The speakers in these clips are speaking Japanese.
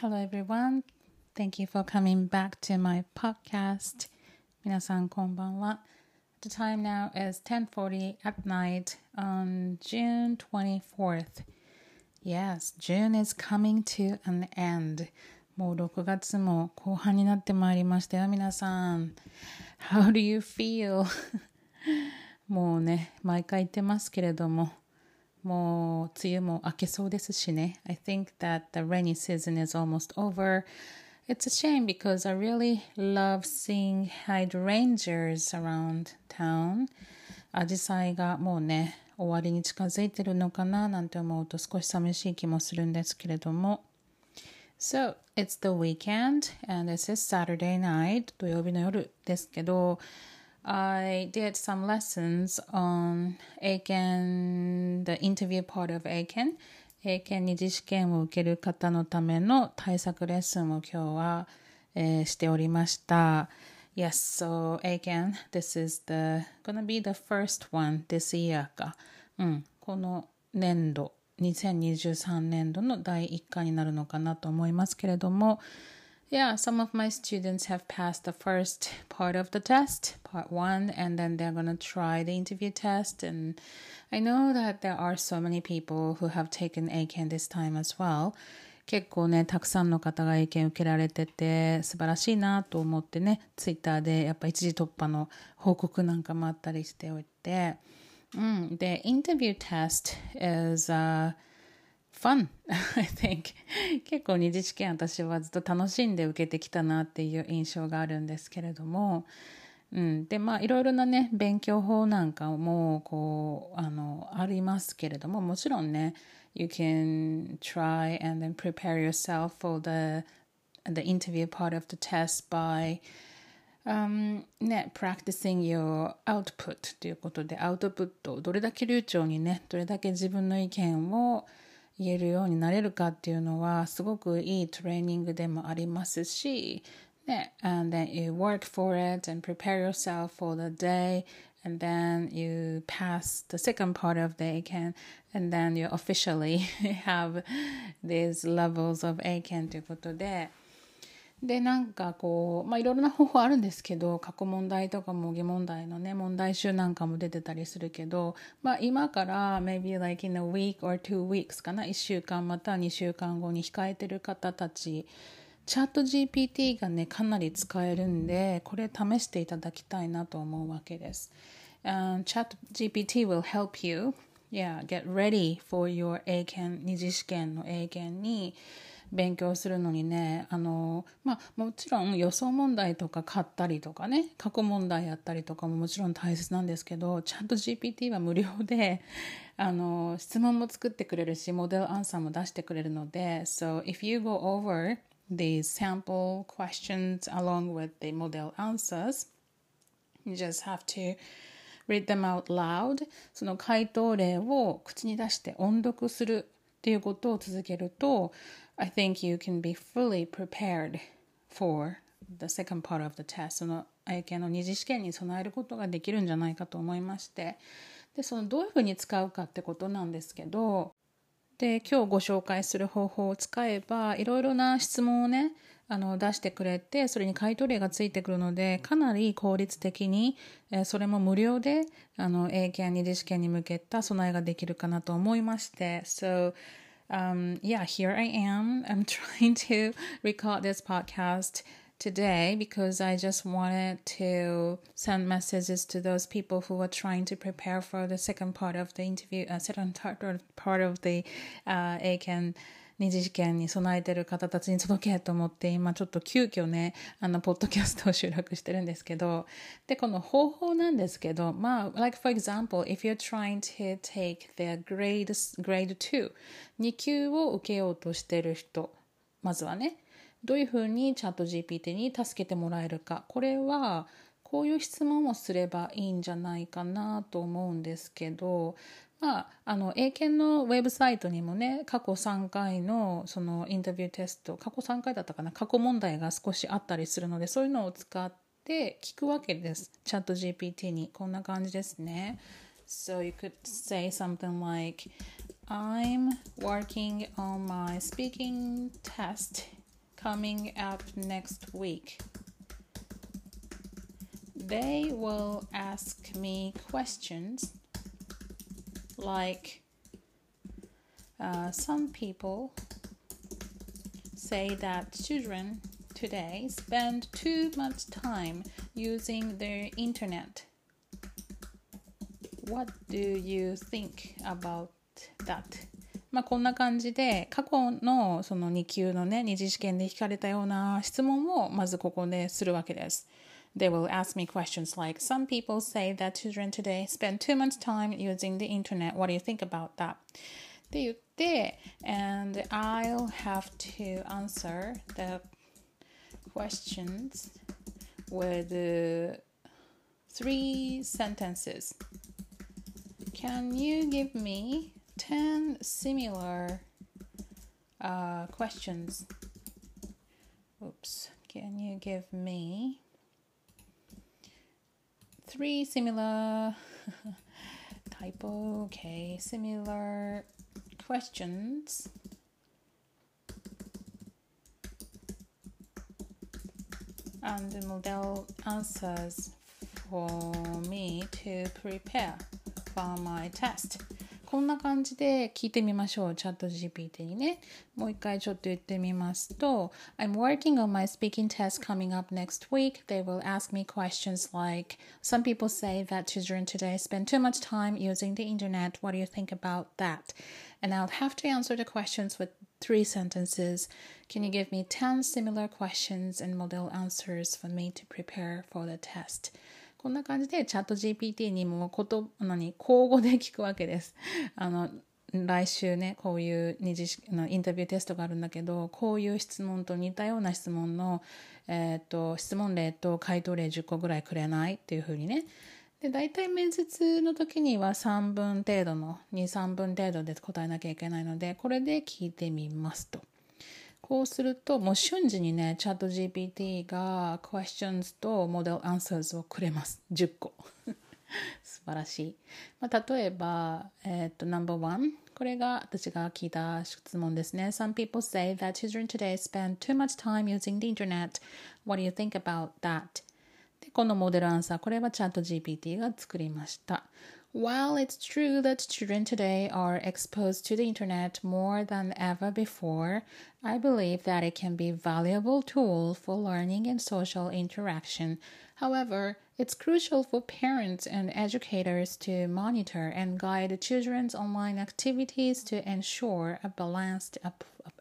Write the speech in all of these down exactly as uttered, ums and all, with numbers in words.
Hello everyone. Thank you for coming back to my podcast. 皆さんこんばんは。The time now is ten forty at night on June twenty-fourth. Yes, June is coming to an end. もうろくがつも後半になってまいりましたよ、皆さん。How do you feel? もうね、毎回言ってますけれども、もう梅雨も明けそうですしね。I think that the rainy season is almost over. It's a shame because I really love seeing hydrangeas around town. アジサイがもうね、終わりに近づいてるのかななんて思うと少し寂しい気もするんですけれども。So, it's the weekend and this is Saturday night. 土曜日の夜ですけど、I did some lessons on 英検 the interview part of 英検英検二次試験を受ける方のための対策レッスンを今日は、えー、しておりました。Yes, so 英検 this is the gonna be the first one this year か、うん、この年度にせんにじゅうさんねんどの第一回になるのかなと思いますけれども、Yeah, some of my students have passed the first part of the test, part one, and then they're going to try the interview test. And I know that there are so many people who have taken 英検 this time as well. 結構ね、たくさんの方が英検受けられてて素晴らしいなと思ってね、ツイッターでやっぱ一時突破の報告なんかもあったりしておいて、うん、で、interview test is、uh, fun, I think. 結構二次試験私はずっと楽しんで受けてきたなっていう印象があるんですけれども、うん、でまあいろいろなね勉強法なんかもこうあのありますけれども、もちろんね you can try and then prepare yourself for the the interview part of the test by Um, ね、practicing your output ということで、アウトプットをどれだけ流暢にね、どれだけ自分の意見を言えるようになれるかっていうのはすごくいいトレーニングでもありますし、ね、and then you work for it and prepare yourself for the day and then you pass the second part of the 英検 and then you officially have these levels of 英検ということで、でなんかこうまあいろいろな方法あるんですけど、過去問題とか模擬問題のね問題集なんかも出てたりするけど、まあ今から maybe like in a week or two weeks かな、いっしゅうかんまたはにしゅうかんごに控えてる方たち、チャット ジーピーティー がねかなり使えるんで、これ試していただきたいなと思うわけです。Um, チャット ジーピーティー will help you, yeah, get ready for your 英検二次試験の英検に勉強するのにね、あのまあもちろん予想問題とか買ったりとかね、過去問題やったりとかももちろん大切なんですけど、チャット ジーピーティー は無料であの質問も作ってくれるし、モデルアンサーも出してくれるので、 So if you go over these sample questions along with the model answers, you just have to read them out loud. その回答例を口に出して音読するっていうことを続けると、I think you can be fully prepared for the second part of the test. その英検の二次試験に備えることができるんじゃないかと思いまして、でそのどういうふうに使うかってことなんですけど、で今日ご紹介する方法を使えばいろいろな質問をねあの出してくれて、それに回答例がついてくるので、かなり効率的に、えー、それも無料であの英検二次試験に向けた備えができるかなと思いまして、 So Um, yeah, here I am. I'm trying to record this podcast today because I just wanted to send messages to those people who are trying to prepare for the second part of the interview, uh, second part of the uh, 英検二次試験に備えてる方たちに届けと思って今ちょっと急遽ねあのポッドキャストを収録してるんですけど、でこの方法なんですけど、まあ like for example if you're trying to take the grade grade two に級を受けようとしてる人、まずはねどういうふうにチャット ジーピーティー に助けてもらえるか、これはこういう質問をすればいいんじゃないかなと思うんですけど、まあ、あの英検のウェブサイトにもね過去さんかいのそのインタビューテスト、過去さんかいだったかな、過去問題が少しあったりするので、そういうのを使って聞くわけです、チャット ジーピーティー に。こんな感じですね。 So you could say something like I'm working on my speaking test coming up next week. They will ask me questions like uh, some people say that children today spend too much time using their internet. What do you think about that?まあこんな感じで過去のそのに級のね二次試験で聞かれたような質問をまずここでするわけです。They will ask me questions like, some people say that children today spend too much time using the internet. What do you think about that? って言って、and I'll have to answer the questions with three sentences. Can you give me ten similar uh, questions? Oops. Can you give me three similar typo? Okay, similar questions and the model answers for me to prepare for my test. こんな感じで聞いてみましょう。チャット ジーピーティー にね。もう一回ちょっと言ってみますと I'm working on my speaking test coming up next week. They will ask me questions like Some people say that children today spend too much time using the internet. What do you think about that? And I'll have to answer the questions with three sentences. Can you give me ten similar questions and model answers for me to prepare for the test?こんな感じでチャット ジーピーティー にもこと何交互で聞くわけです。あの来週ねこういう二次のインタビューテストがあるんだけどこういう質問と似たような質問の、えー、と質問例と回答例じゅっこぐらいくれないっていう風にね。で大体面接の時にはさんぶん程度のにさんぶん程度で答えなきゃいけないのでこれで聞いてみますと。こうするともう瞬時にねチャット ジーピーティー が questions と model answers をくれますじゅっこ素晴らしい、まあ、例えば、えー、っと ナンバーワン これが私が聞いた質問ですね Some people say that children today spend too much time using the internet. What do you think about that? でこのモデルアンサーこれはチャット ジーピーティー が作りました。While it's true that children today are exposed to the internet more than ever before, I believe that it can be a valuable tool for learning and social interaction. However, it's crucial for parents and educators to monitor and guide children's online activities to ensure a balanced, a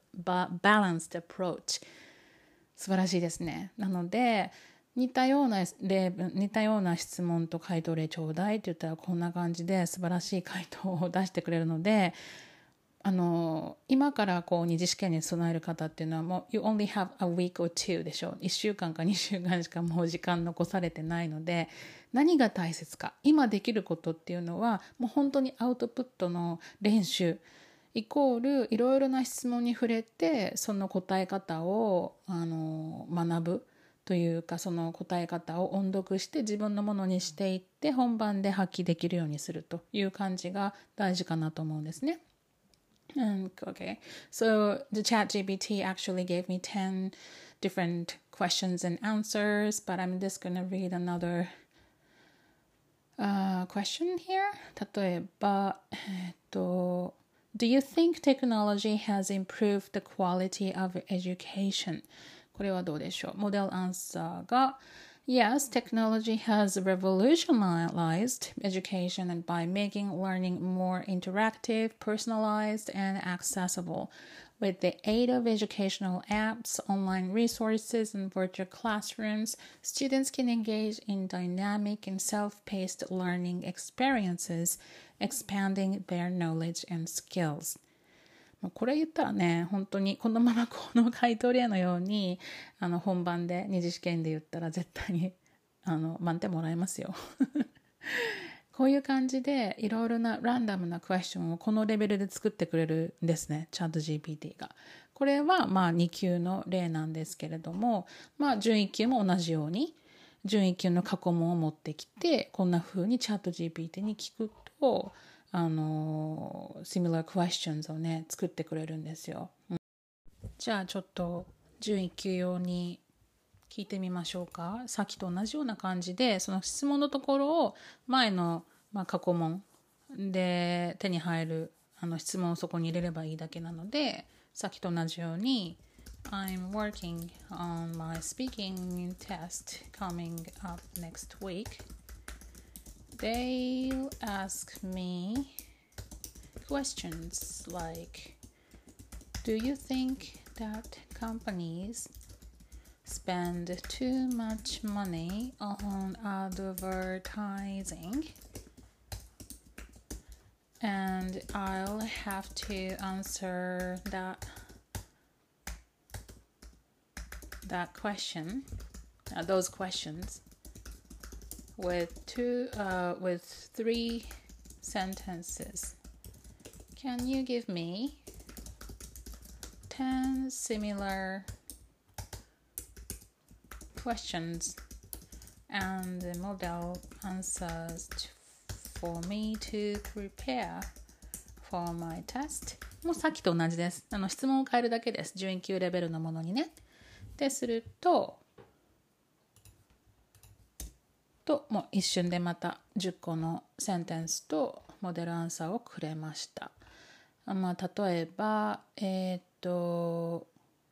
balanced approach. 素晴らしいですね。なので、似たような例文、似たような質問と回答例ちょうだいって言ったらこんな感じで素晴らしい回答を出してくれるので、あの今からこう二次試験に備える方っていうのはもう You only have a week or two でしょ。いっしゅうかんかにしゅうかんしかもう時間残されてないので、何が大切か、今できることっていうのはもう本当にアウトプットの練習イコールいろいろな質問に触れてその答え方をあの学ぶというかその答え方を音読して自分のものにしていって本番で発揮できるようにするという感じが大事かなと思うんですね。Um, okay, so the chat G P T actually gave me ten different questions and answers, but I'm just gonna read another uh, question here. 例えば、えっと、Do you think technology has improved the quality of education?これはどうでしょう。モデルアンサーが Yes, technology has revolutionized education and by making learning more interactive, personalized, and accessible. With the aid of educational apps, online resources, and virtual classrooms, students can engage in dynamic and self-paced learning experiences, expanding their knowledge and skills.これ言ったらね本当にこのままこの回答例のようにあの本番で二次試験で言ったら絶対にあの満点もらえますよこういう感じでいろいろなランダムなクエスチョンをこのレベルで作ってくれるんですねチャット ジーピーティー が。これはまあに級の例なんですけれどもまあ準いっ級も同じように準いっ級の過去問を持ってきてこんな風にチャット ジーピーティー に聞くとあの similar questions をね作ってくれるんですよ、うん、じゃあちょっと準一級用に聞いてみましょうか。さっきと同じような感じで、その質問のところを前の、まあ、過去問で手に入るあの質問をそこに入れればいいだけなので、さっきと同じように I'm working on my speaking test coming up next week. They'll ask me questions like, do you think that companies spend too much money on advertising? And I'll have to answer that that question, uh, those questions, with two, uh, with three sentences. Can you give me ten similar questions and the model answers for me to prepare for my test? もうさっきと同じです。あの質問を変えるだけです。準一級レベルのものにね。ですると、ともう一瞬でまたじゅっこのセンテンスとモデルアンサーをくれました。まあ、例えば、えー、っと、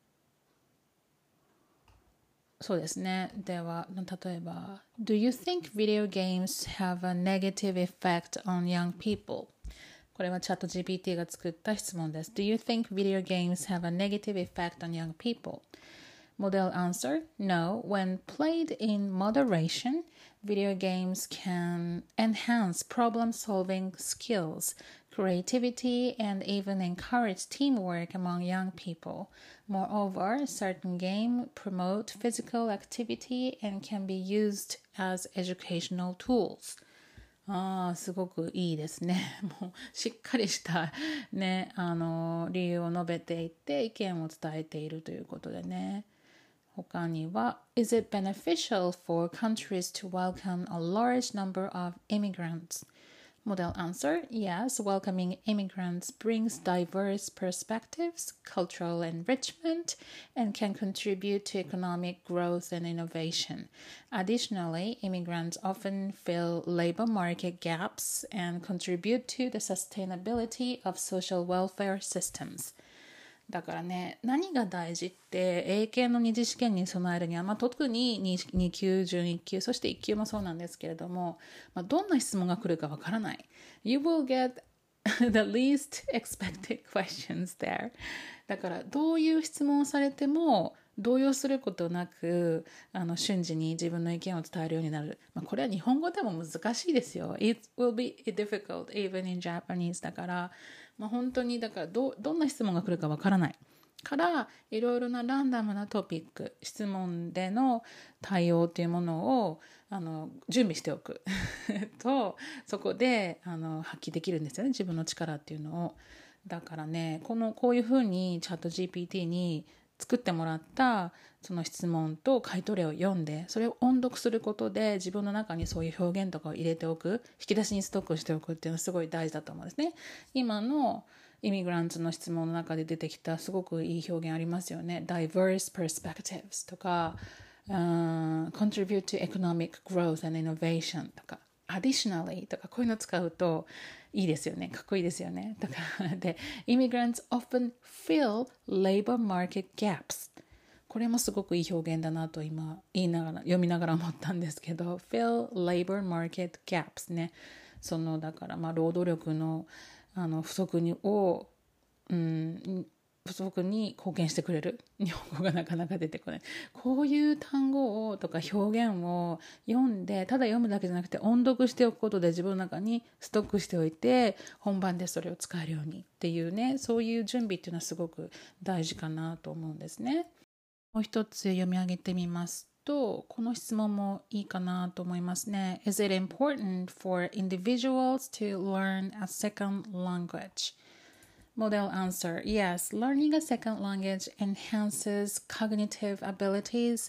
そうですね。では、例えば、Do you think video games have a negative effect on young people? これはチャット ジーピーティー が作った質問です。Do you think video games have a negative effect on young people? Model answer, no. When played in moderation, video games can enhance problem-solving skills, creativity, and even encourage teamwork among young people. Moreover, certain games promote physical activity and can be used as educational tools. ああ、すごくいいですね。もうしっかりしたね、あの理由を述べていて意見を伝えているということでね。他には Is it beneficial for countries to welcome a large number of immigrants? Model answer, yes, welcoming immigrants brings diverse perspectives, cultural enrichment, and can contribute to economic growth and innovation. Additionally, immigrants often fill labor market gaps and contribute to the sustainability of social welfare systems.だからね、何が大事って英検の二次試験に備えるには、まあ、特に 2, 2級、準いっ級、そしていっ級もそうなんですけれども、まあ、どんな質問が来るかわからない。You will get the least expected questions there. だからどういう質問をされても動揺することなくあの瞬時に自分の意見を伝えるようになる。まあ、これは日本語でも難しいですよ。It will be difficult even in Japanese だから、まあ、本当にだから ど, どんな質問が来るかわからないからいろいろなランダムなトピック質問での対応というものをあの準備しておくとそこであの発揮できるんですよね、自分の力っていうのを。だからね、このこういうふうにチャット ジーピーティー に作ってもらったその質問と回答例を読んでそれを音読することで自分の中にそういう表現とかを入れておく、引き出しにストックしておくっていうのはすごい大事だと思うんですね。今のイミグランツの質問の中で出てきたすごくいい表現ありますよね。 diverse perspectives とか、uh, contribute to economic growth and innovation とか additionally とかこういうの使うといいですよね。かっこいいですよね。だからで immigrants often fill labor market gaps。これもすごくいい表現だなと今言いながら読みながら思ったんですけど、fill labor market gaps ね。そのだからまあ労働力のあの不足にを、うん、不足に貢献してくれる。日本語がなかなか出てこない。こういう単語をとか表現を読んでただ読むだけじゃなくて音読しておくことで自分の中にストックしておいて本番でそれを使えるようにっていうね、そういう準備っていうのはすごく大事かなと思うんですね。もう一つ読み上げてみますと、この質問もいいかなと思いますね。Is it important for individuals to learn a second language? Model answer, yes, learning a second language enhances cognitive abilities,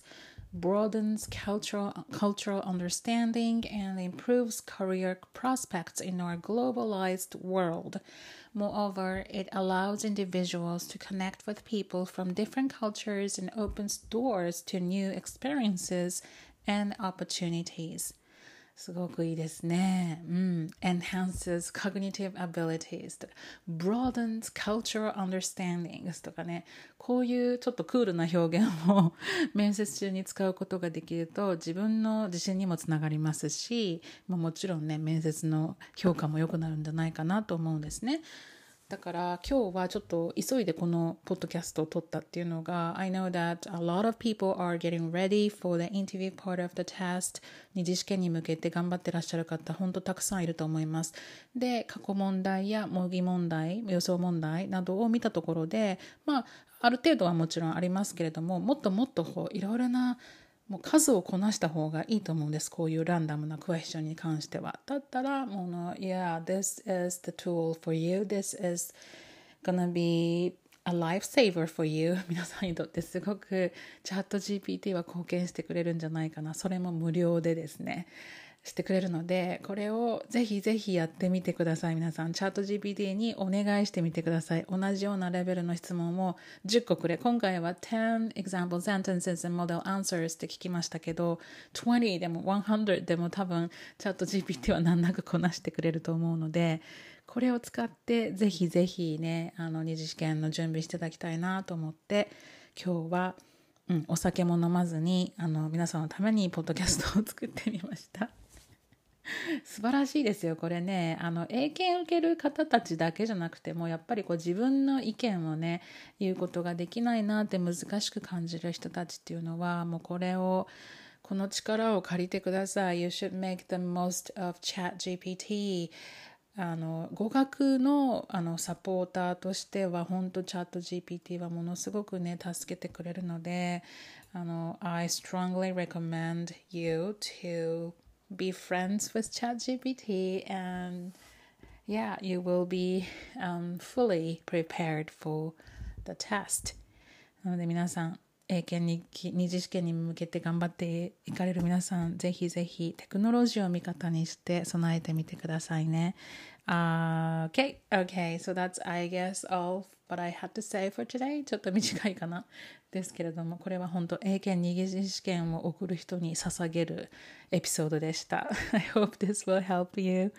broadens cultural, cultural understanding and improves career prospects in our globalized world. Moreover, it allows individuals to connect with people from different cultures and opens doors to new experiences and opportunities. すごくいいですね。うん。enhances cognitive abilities とか broadens cultural understandings とかね。こういうちょっとクールな表現を面接中に使うことができると自分の自信にもつながりますし、まあ、もちろんね、面接の評価も良くなるんじゃないかなと思うんですね。だから今日はちょっと急いでこのポッドキャストを撮ったっていうのが I know that a lot of people are getting ready for the interview part of the test 二次試験に向けて頑張ってらっしゃる方本当たくさんいると思いますで過去問題や模擬問題予想問題などを見たところでまあある程度はもちろんありますけれどももっともっとこういろいろなもう数をこなした方がいいと思うんです。こういうランダムなクエスチョンに関しては。だったら、もう、Yeah, this is the tool for you. This is gonna be a lifesaver for you. 皆さんにとってすごくチャット ジーピーティー は貢献してくれるんじゃないかな。それも無料でですね。してくれるので、これをぜひぜひやってみてください。皆さん、チャット ジーピーティー にお願いしてみてください。同じようなレベルの質問をじゅっこくれ。今回はten example sentences and model answers って聞きましたけど、twenty でもone hundredでも多分チャット ジーピーティー は難なくこなしてくれると思うので、これを使ってぜひぜひね、あの二次試験の準備していただきたいなと思って、今日は、うん、お酒も飲まずにあの皆さんのためにポッドキャストを作ってみました。素晴らしいですよこれねあの英検受ける方たちだけじゃなくてもやっぱりこう自分の意見をね言うことができないなって難しく感じる人たちっていうのはもうこれをこの力を借りてください You should make the most of チャット ジーピーティー あの語学の、あのサポーターとしては本当チャット ジーピーティー はものすごくね助けてくれるのであの I strongly recommend you to be friends with ChatGPT and yeah, you will be um, fully prepared for the test. なので皆さん、英検に二次試験に向けて頑張っていかれる皆さん、ぜひぜひテクノロジーを味方にして備えてみてくださいね。Uh, okay, okay, so that's I guess all what I had to say for today. ちょっと短いかな。ですけれども、これは本当英検二次試験を送る人に捧げるエピソードでした。I hope this will help you.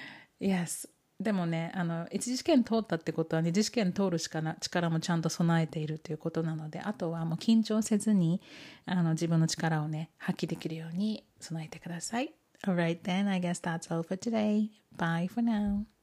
Yes. でもね、あの一次試験通ったってことは二次試験通るしかな力もちゃんと備えているということなので、あとはもう緊張せずにあの自分の力をね発揮できるように備えてください。Alright then, I guess that's all for today. Bye for now.